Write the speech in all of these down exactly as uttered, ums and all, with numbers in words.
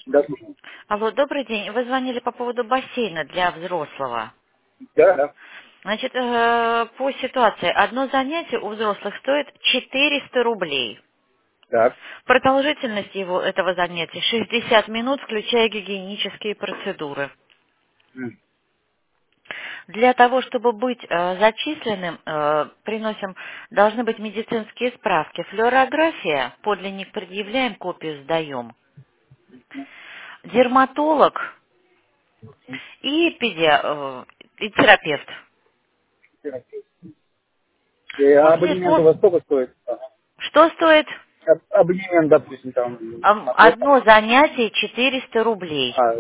Да, слушаю. Алло, добрый день. Вы звонили по поводу бассейна для взрослого. Да, да. Значит, э, по ситуации, одно занятие у взрослых стоит четыреста рублей. Так. Продолжительность его, этого занятия шестьдесят минут, включая гигиенические процедуры. М. Для того, чтобы быть э, зачисленным, э, приносим, должны быть медицинские справки. Флюорография, подлинник предъявляем, копию сдаем. Дерматолог и, педи- э, и терапевт. И После, абонемент у пос- вас сколько стоит? Ага. Что стоит? Аб- Абонемент, допустим, там Ам, на год. Одно занятие четыреста рублей. А,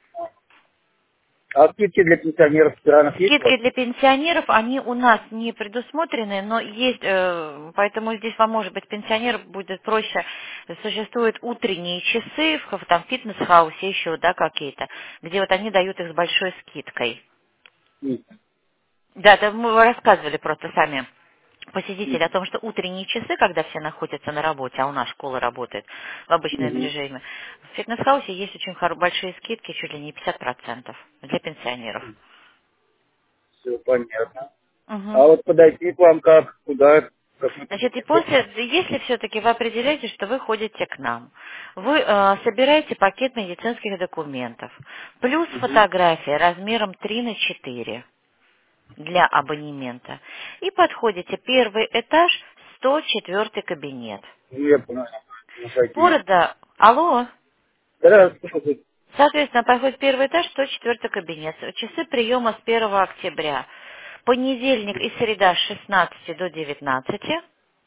а скидки для пенсионеров ветеранов есть у вас? Скидки для пенсионеров, они у нас не предусмотрены, но есть, э, поэтому здесь вам, может быть, пенсионер будет проще. Существуют утренние часы, в, там, в фитнес-хаусе еще, да, какие-то, где вот они дают их с большой скидкой. М. Да, это мы рассказывали просто сами посетители о М. том, что утренние часы, когда все находятся на работе, а у нас школа работает в обычном Мгм. режиме, в фитнес-хаусе есть очень хоро- большие скидки, чуть ли не пятьдесят процентов для пенсионеров. Все понятно. Мгм. А вот подойти к вам как, куда, в какой Значит, и кабинет? после, если все-таки вы определяете, что вы ходите к нам, вы э, собираете пакет медицинских документов, плюс Угу. фотография размером три на четыре для абонемента, и подходите первый этаж, сто четвёртый кабинет. Я понял. На сайте есть. Города, алло, Да, слушайте. соответственно, проходит первый этаж, сто четвёртый кабинет. Часы приема с первого октября. Понедельник и среда с шестнадцати до девятнадцати,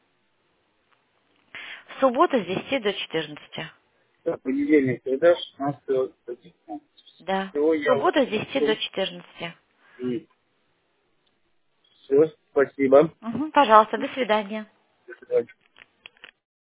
суббота с десяти до четырнадцати. Так, понедельник, среда, шестнадцатого. Да. Всего я вас Суббота с десяти до слушаю. четырнадцати. Все, спасибо. Мгм, пожалуйста, до свидания. До свидания.